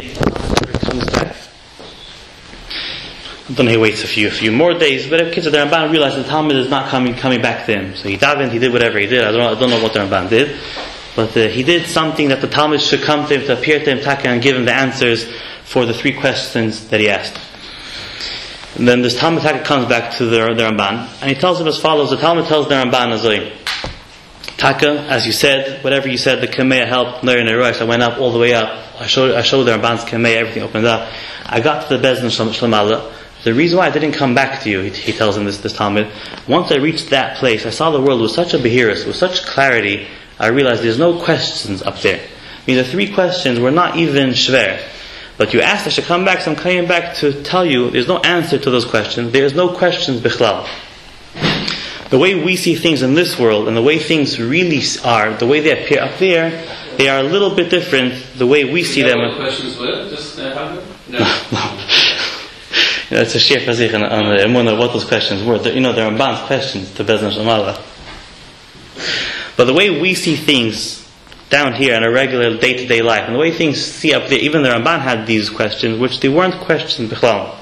comes back. I don't know, he waits a few more days, but kids of the Ramban realized the Talmud is not coming back to him. So he davened, he did whatever he did. I don't know what the Ramban did, but he did something that the Talmud should come to him, to appear to him, and give him the answers for the 3 questions that he asked. And then this Talmud comes back to the Ramban, and he tells him as follows. The Talmud tells the Ramban as Taka, as you said, whatever you said, the Kameya helped learn a rush. I went up all the way up. I showed the Ramban's Kameya, everything opened up. I got to the Bezdin Shlamala. The reason why I didn't come back to you, he tells him this Talmud, once I reached that place, I saw the world with such a behirus, with such clarity, I realized there's no questions up there. I mean, the 3 questions were not even shver. But you asked I should come back, so I'm coming back to tell you there's no answer to those questions. There's no questions bichlal. The way we see things in this world and the way things really are, the way they appear up there, they are a little bit different the way we see them. What questions were? Just No. It's a sheer fazich on Emunah what those questions were. There are Ramban's questions to Bezdin Shlamala. But the way we see things down here in a regular day-to-day life, and the way things see up there, even the Ramban had these questions, which they weren't questions bichlal.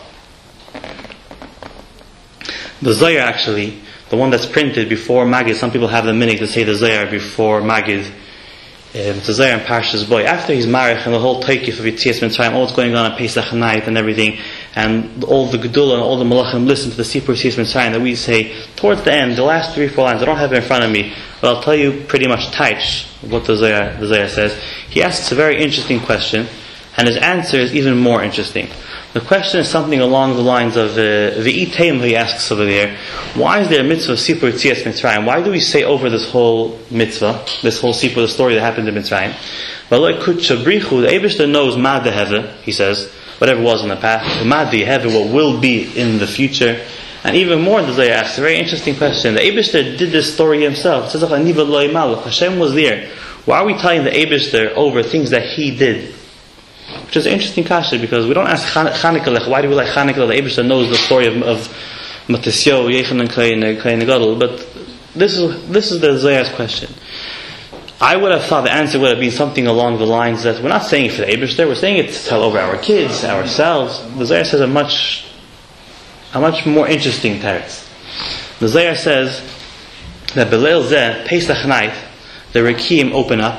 The Zohar actually, the one that's printed before Magid, some people have the minhag to say the Zohar before Magid. It's the Zohar in Parshas Boy. After he's married and the whole taikif of Yetzias Mitzrayim, all that's going on Pesach night and everything, and all the Gedula and all the Malachim listen to the Sipur Yetzias Mitzrayim that we say towards the end, the last 3-4 lines. I don't have it in front of me, but I'll tell you pretty much taich what the Zohar says. He asks a very interesting question, and his answer is even more interesting. The question is something along the lines of the Item he asks over there. Why is there a mitzvah of Sipur Yetzias Mitzrayim? Why do we say over this whole mitzvah, this whole Sipur, the story that happened in Mitzrayim? Well, like Kutchabrichu, the Eibishter knows Mad Heve, he says, whatever was in the past, Mad Heve, what will be in the future. And even more, the Zohar asks a very interesting question. The Eibishter did this story himself. It says, Hashem was there. Why are we telling the Eibishter over things that he did? Which is an interesting kasha, because we don't ask Chanukah, why do we like Chanukah? The Eibishter knows the story of Matisyo, Yechanan, Kayin Gadol. But this is the Zohar's question. I would have thought the answer would have been something along the lines that we're not saying it for the Eibishter, we're saying it to tell over our kids, ourselves. The Zohar says a much more interesting teretz. The Zohar says that Beleil Zeh, Pesach night, the Rekim open up,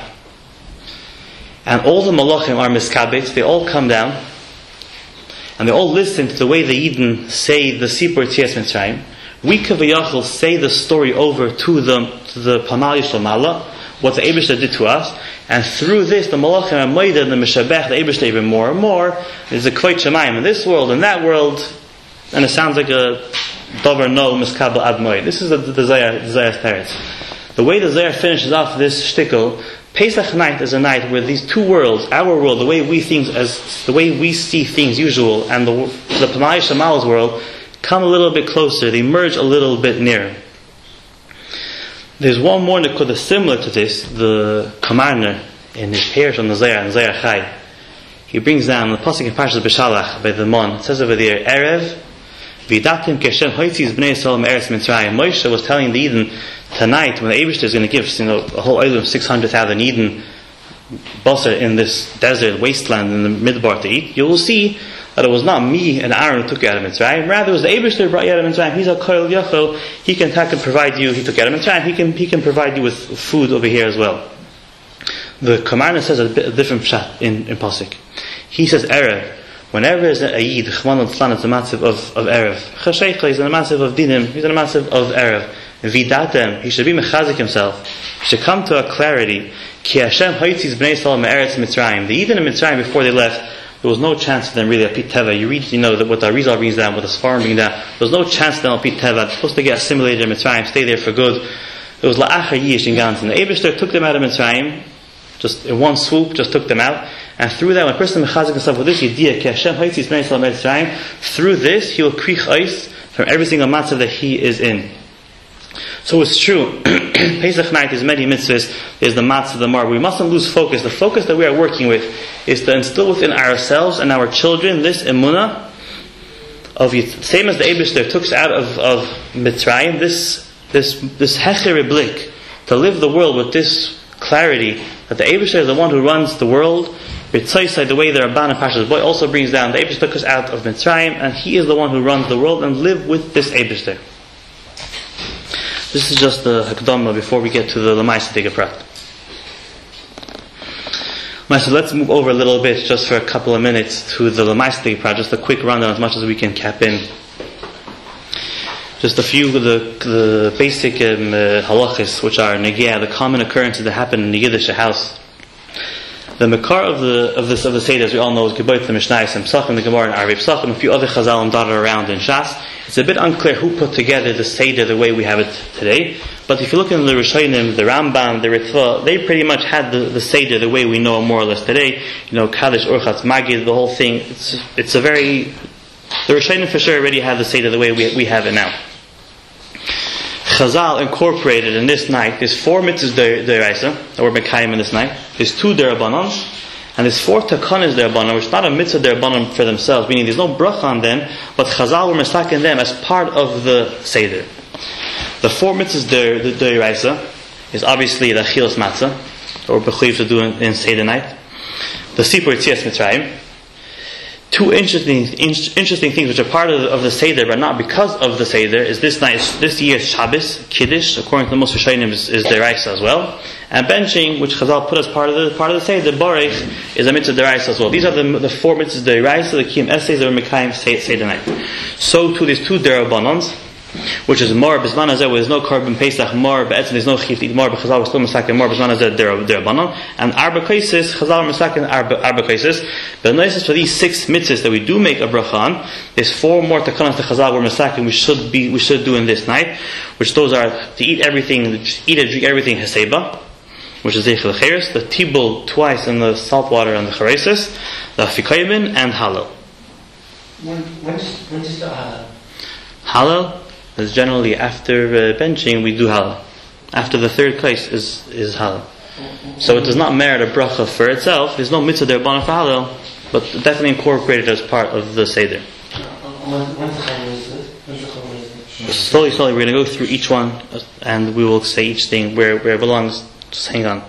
and all the Malachim are miskabetz, they all come down, and they all listen to the way the Yidden say the Sipur Yetzias Mitzrayim. We Kavayachal say the story over to the Pamal Yishlamala, what the Eibishter did to us, and through this the Malachim are Moida and the Meshabech, the Eibishter even more and more. There's a Kvot Shemayim in this world and that world, and it sounds like a Dover no Miskabel Ad Moed. This is the Zohar's teretz. The way the Zohar finishes off this shtickle, Pesach night is a night where these 2 worlds, our world, the way we see things usual, and the Pamal Shamal's world, come a little bit closer. They merge a little bit nearer. There's one more nekuda similar to this. The Kamarner in his parish on the Zohar, and Zohar Chai, he brings down the pasuk in Parshas B'Shalach by the Mon. It says over there, Erev V'datim Keshem Hoitziz Bnei Yisrael Me'eretz Mitzrayim. Moshe was telling the Eden tonight, when the Eibishter is going to give a whole island of 600,000 Eden basar in this desert wasteland in the Midbar to eat, you will see that it was not me and Aaron who took you out of Mitzrayim. Rather, it was the Eibishter who brought you out of Mitzrayim. He's a Koil Yachol. He can provide you. He took you out of Mitzrayim. He can provide you with food over here as well. The Kamarna says a different pshat in Pasuk. He says Erev. Whenever there's a Yid, Chman al-Tzlan, it's a massive of Erev. Chashecha is a massive of Dinim. He's a massive of Erev. Vidatem, he should be mechazik himself. He should come to a clarity. Ki Hashem hoitziz bnei Yisrael me'eretz Mitzrayim. The Yidden in Mitzrayim, before they left, there was no chance for them really apit teva. You read, that what the Arizal brings down, what the Sfarim brings down. There was no chance for them apit teva. They're supposed to get assimilated in Mitzrayim, stay there for good. It was la'achar yish in Ganzen. The Eibishter took them out of Mitzrayim, just in one swoop, just took them out. And through that, when a person mechazik himself with this idea, Ki Hashem hoitziz bnei Yisrael me'eretz Mitzrayim, through this, he will krich ois from every single matzav that he is in. So it's true, Pesach night is many mitzvahs, is the matzah, the mar. We mustn't lose focus. The focus that we are working with is to instill within ourselves and our children this emunah of same as the Eibishter took us out of Mitzrayim, this hecher blik, to live the world with this clarity that the Eibishter is the one who runs the world. B'tzaisai, the way the Rabban and Parshas Boy also brings down the Eibishter took us out of Mitzrayim, and He is the one who runs the world, and live with this Eibishter. This is just the Hakdama before we get to the Lamaisa Diga Prat. So let's move over a little bit, just for a couple of minutes, to the Lamaisa Diga Prat, just a quick rundown as much as we can cap in. Just a few of the basic halachis, which are negiyah, the common occurrences that happen in the Yiddish house. The Makar of the Seder, as we all know, is Geboit the Mishnayos and Psachim, the Gemara and Arvei Psachim, and a few other Chazalim dotted around in Shas. It's a bit unclear who put together the Seder the way we have it today. But if you look in the Rishonim, the Rambam, the Ritva, they pretty much had the Seder the way we know more or less today. Kaddish, Urchatz, Magid, the whole thing. It's a very... The Rishonim for sure already had the Seder the way we have it now. Chazal incorporated in this night, there's 4 mitzvahs deraisa that were mekayim in this night. There's 2 derabanan, and there's 4 takanas derabanan, which is not a mitzvah derabanan for themselves, meaning there's no bracha on them, but Chazal were misakin them as part of the Seder. The 4 mitzvahs deraisa is obviously the achilas matzah, or bechuyev to do in Seder night. The sipur yetzias Mitzrayim. 2 interesting things which are part of the Seder, but not because of the Seder, is this year's Shabbos, Kiddush, according to the most Rishonim, is Deraisa as well. And benching, which Chazal put as part of the Seder, Borech, is a mitzvah Deraisa as well. These are the 4 mitzvahs Deraisa, the Kiyum essays that are Mekayim Seder night. So too, there's 2 Derabanans, which is Mor B'zman Hazeh, where there's no Korban Pesach, Mor B'etzim, there's no Chiyuv to eat Mor, but Chazal was still Mesakin Mor B'zman Hazeh Derabanan, and Arba Kaisis, Chazal Mesakin Arba Kaisis. But notice for these 6 mitzvahs that we do make a bracha on, there's 4 more takanas to Chazal were Mesakin we should do in this night, which those are to eat everything, eat and drink everything Heseba, which is Zeichel Cheres, the Tibul twice in the salt water and the Cheresis, the Afikoyim and Halal. When does the Halal? Halal is generally after benching we do halal. After the 3rd place is halal. So it does not merit a bracha for itself. There's no mitzvah there for halal, but definitely incorporated as part of the Seder. Slowly we're going to go through each one, and we will say each thing where it belongs. Just hang on.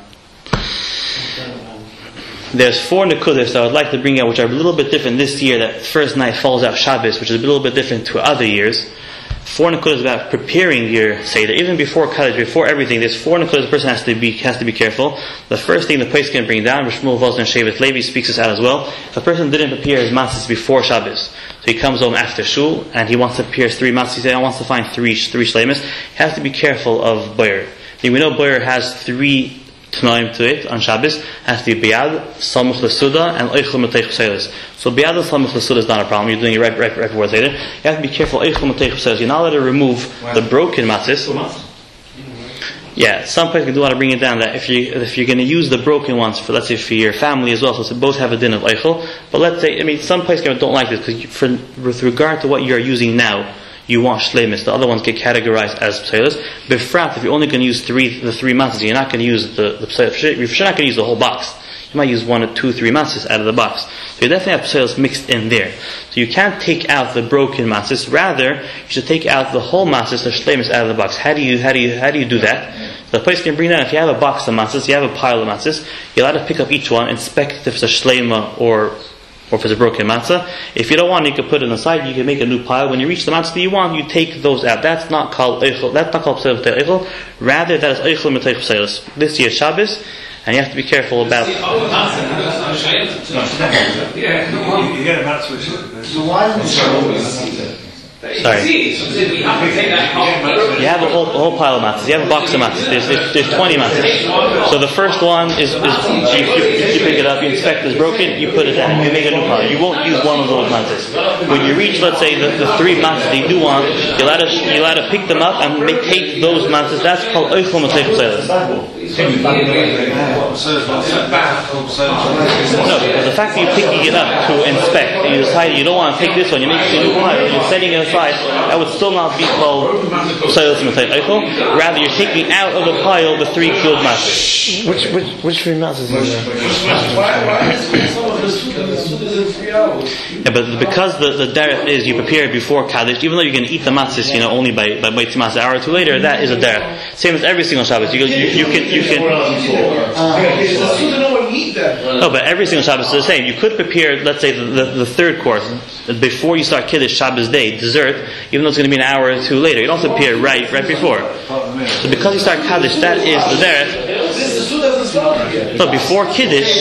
There's 4 nekudas that I would like to bring out, which are a little bit different this year. That first night falls out Shabbos, which is a little bit different to other years. 4 nekudas about preparing your Seder, even before Kaddish, before everything. There's 4 nekudas the person has to be careful. The first thing the place can bring down, Shmuel Vosner and Shevet Levi speaks this out as well. If a person didn't prepare his matzahs before Shabbos, so he comes home after shul and he wants to prepare 3 matzahs, he says, I want to find 3 shleimus. He has to be careful of boyer. We know boyer has 3 Tanaim to it on Shabbos, has to be Biyad, Samuch L'Suda, and Eichel Matech P'Seilis. So Biyad and Samuch L'Suda is not a problem, you're doing it right before Seder. You have to be careful, Eichel Matech P'Seilis. You're not allowed to remove the broken matzahs. Yeah, some places do want to bring it down that if you're going to use the broken ones for, let's say, for your family as well, so both have a din of Eichel. But let's say, some places don't like this, because with regard to what you're using now, you want shleimus. The other ones get categorized as pseilas. Befrat, if you're only going to use the 3 matzahs, you're not going to use the pseilas. You're not going to use the whole box. You might use 1 or 2, 3 matzahs out of the box. So you definitely have pseilas mixed in there. So you can't take out the broken matzahs. Rather, you should take out the whole matzahs, the shleimus, out of the box. How do you do that? The place can bring down, if you have a box of matzahs, you have a pile of matzahs, you're allowed to pick up each one, inspect if it's a shleima or if it's a broken matzah. If you don't want it, you can put it aside, you can make a new pile. When you reach the matzah that you want, you take those out. That's not called eichel, that's not called pseilas v'tei eichel. Rather, that is eichel v'tei pseilas. This year Shabbos, and you have to be careful about... So why is Sorry. You have a whole pile of matzahs. You have a box of matzahs. There's 20 matzahs. So the first one is you pick it up, you inspect it's broken, you put it down, you make a new pile. You won't use one of those matzahs. When you reach, let's say, the 3 matzahs that you do want, you're allowed to pick them up and take those matzahs. That's called eichel matech pseilas. No, because the fact that you're picking it up to inspect, you decide you don't want to take this one, you make a new pile, you're setting it aside, that would still not be called pseilas matech eichel. Rather, you're taking out of the pile the 3 killed matzahs. Which 3 matzahs is Yeah, but because the derech is you prepare it before Kaddish, even though you're going to eat the matzahs, only by Beit Matzah, hour or 2 later, that is a derech. Same as every single Shabbos. You can. No, but every single Shabbos is the same. You could prepare, let's say, the third course before you start Kiddush Shabbos day, dessert, even though it's going to be an hour or two later. You don't have to prepare right before. So because you start Kaddish, that is the derech. So before Kiddush,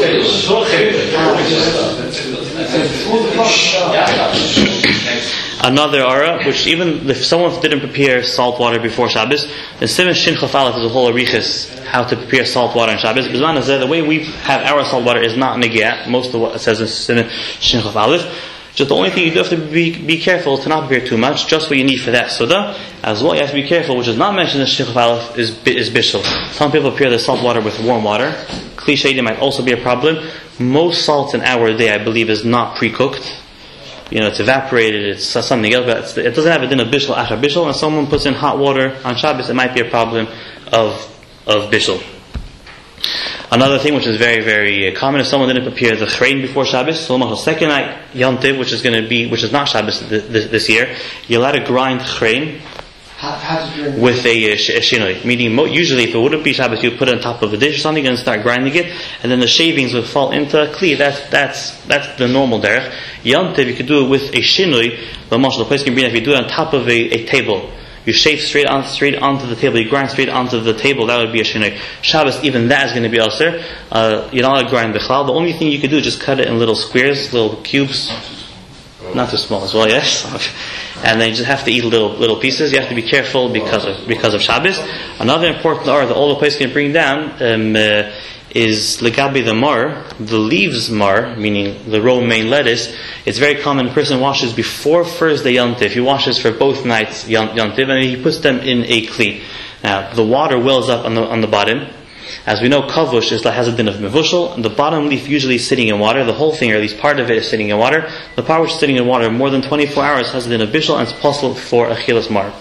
another aura, which even if someone didn't prepare salt water before Shabbos, then Siman Shin Chaf Aleph is a whole arichis how to prepare salt water on Shabbos. Because the way we have our salt water is not negia. Most of what it says in Siman Shin Chaf Aleph. Just the only thing you do have to be careful to not prepare too much, just what you need for that Suda. As well, you have to be careful, which is not mentioned in Shin Chaf Aleph, is bishul. Some people prepare the salt water with warm water. Cliche, might also be a problem. Most salt in our day, I believe, is not pre-cooked. It's evaporated, it's something else, but it doesn't have a din of bishul, achar bishul, and someone puts in hot water on Shabbos, it might be a problem of bishul. Another thing which is very, very common, if someone didn't prepare the chrein before Shabbos, so the second night, Yontiv, which is not Shabbos this year, you're allowed to grind chrein with a shinoi. Meaning, usually if it wouldn't be Shabbos, you'd put it on top of a dish or something and start grinding it, and then the shavings would fall into a kli. That's the normal derech. Yontiv, you could do it with a shinoi. The place can be if you do it on top of a table. You shave straight onto the table. You grind straight onto the table. That would be a shinoi. Shabbos, even that is going to be also. You're not allowed to grind bichlal. The only thing you could do is just cut it in little squares, little cubes. Not too small as well, yes. And then you just have to eat little pieces. You have to be careful because of Shabbos. Another important R that all the place can bring down is legabi the mar, the leaves mar, meaning the romaine lettuce. It's very common. A person washes before first day Yontiv. He washes for both nights Yontiv, and he puts them in a kli. Now the water wells up on the bottom. As we know, kavush has a din of mevushal, and the bottom leaf usually is sitting in water. The whole thing, or at least part of it, is sitting in water. The part which is sitting in water more than 24 hours has a din of bishul, and it's possible for achilas mar.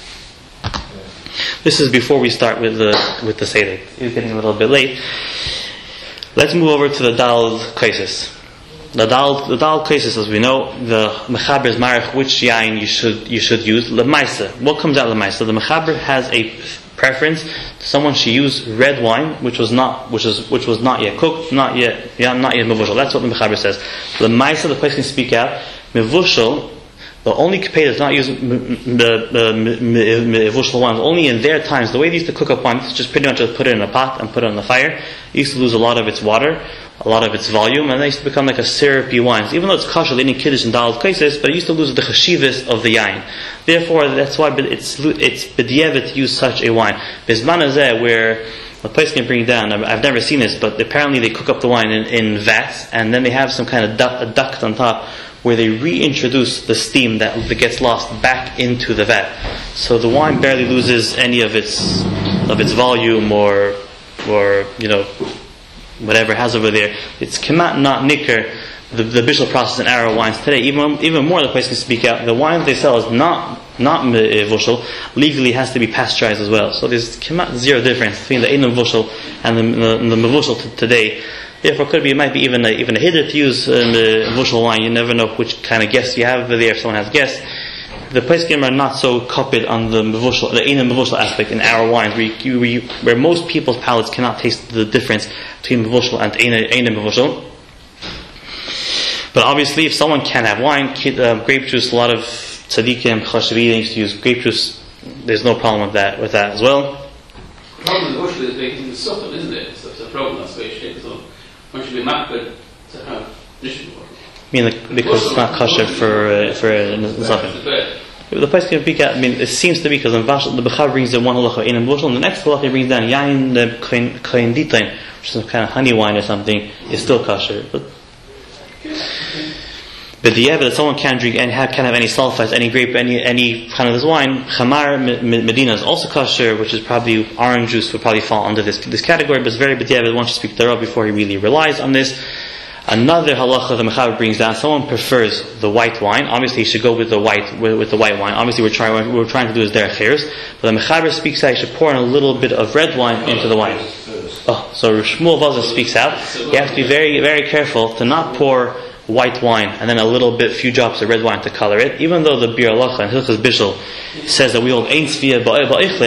This is before we start with the seder. It's getting a little bit late. Let's move over to the dal kaisis. The dal kaisis, as we know, the mechaber is marich which yain you should use. Lemaisa. What comes out of lemaisa? The mechaber has a preference. Someone should use red wine, which was not yet cooked, not yet mevushal. That's what the mechaber says. Lemaisa, the place can speak out. Mevushal. The only kapeh does not use the mevushal wines only in their times. The way they used to cook up wine, just pretty much just put it in a pot and put it on the fire. It used to lose a lot of its water, a lot of its volume, and they used to become like a syrupy wine. Even though it's kosher, they need kiddush and daled cases, but it used to lose the chashivas of the yain. Therefore, that's why it's b'diavad to use such a wine. Bizman hazeh, where the place can bring down, I've never seen this, but apparently they cook up the wine in vats, and then they have some kind of a duct on top, where they reintroduce the steam that gets lost back into the vat. So the wine barely loses any of its volume or whatever it has over there. It's kemat not nicker, the bishul process in our wines today. Even more, the place can speak out. The wine they sell is not mevushal. Legally has to be pasteurized as well. So there's kemat zero difference between the einam vushal and the mevushal today. Therefore, it might be even a hiddur to use mevushal wine. You never know which kind of guests you have there. If someone has guests, the poskim are not so copied on the mevushal, the einam mevushal aspect in our wines, where most people's palates cannot taste the difference between mevushal and einam mevushal. But obviously, if someone can have wine, grape juice, a lot of tzaddikim, chashidim used to use grape juice. There's no problem with that as well. The problem with mevushal is making the suffer, isn't it? So it's a problem, that's why one should be makbid to have nishim water. Because it's not kosher for nothing. The place can pick out. It seems to be because the Bechar brings in one halacha in mevushal, and the next halacha he brings down yain the kohen ditain, which is some kind of honey wine or something, is still kosher. But that someone can't drink and can't have any sulfites, any grape, any kind of this wine. Chamar Medina is also kosher, which is probably orange juice would probably fall under this category. But it's very b'diavad. One should speak to Rav before he really relies on this. Another halacha the Mechaber brings down. Someone prefers the white wine. Obviously, he should go with the white wine. Obviously, we're trying to do is derech chayros. But the Mechaber speaks out. You should pour in a little bit of red wine into the wine. So Shmuel Vazah speaks out. You have to be very, very careful to not pour white wine and then a few drops of red wine to color it. Even though the Bir Halacha and Hilchos Bishul says that we hold ein tzviya ba'eichlim,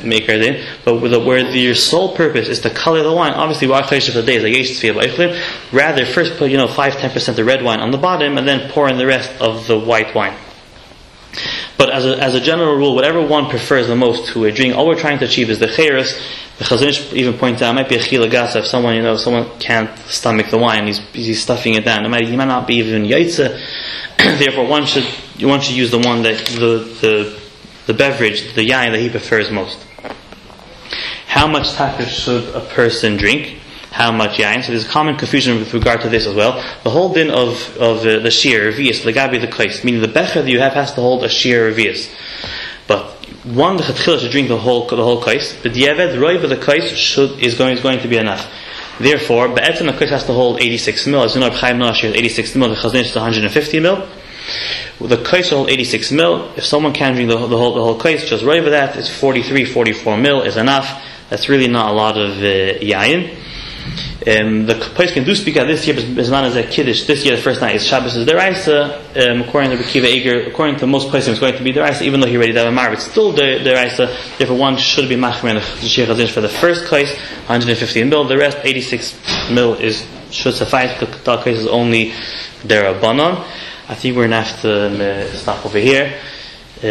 maker din. But where your sole purpose is to color the wine, obviously what for the day is like yesh tzviyah b'eichlin. Rather, first put 5-10% of red wine on the bottom, and then pour in the rest of the white wine. But as a general rule, whatever one prefers the most to a drink, all we're trying to achieve is the chayros. The Chazon Ish even points out it might be a chila gasa if someone can't stomach the wine, he's stuffing it down. He might not be even yaitza. Therefore, one should use the one that the beverage, the yain that he prefers most. How much taka should a person drink? How much yain? So there's a common confusion with regard to this as well. The whole din of the shir revius, legabi the kais, meaning the becher that you have has to hold a shir revius. But one, the chatchila should drink the whole kais. But the yeved roiv of the kais is going to be enough. Therefore, be'etzem the kais has to hold 86 mil. As you know, Chaim Noah is 86 mil. The Chazon Ish is 150 mil. The kais will hold 86 mil. If someone can drink the whole kais, just roiv of that, it's 44 mil is enough. That's really not a lot of yayin. The place can do speak out this year, as man as a kiddush. This year, the first night is Shabbos is deraisa. According to Rekiva Eger, according to most places, it's going to be deraisa, even though he already did a marv. It's still deraisa. Therefore, one should be machmer in the Shir Chazon Ish for the first case, 115 mil. The rest, 86 mil, should suffice. The case is only derabanan. I think we're going to have to stop over here. We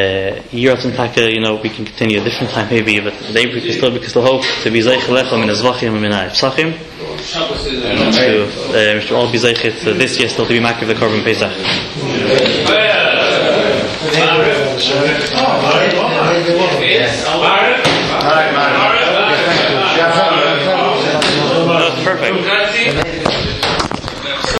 can continue a different time maybe, but today we can still hope to be zeich lechem in azvachim and minay psachim. To all be zeichet this year still to be makiv the korban pesach. Perfect.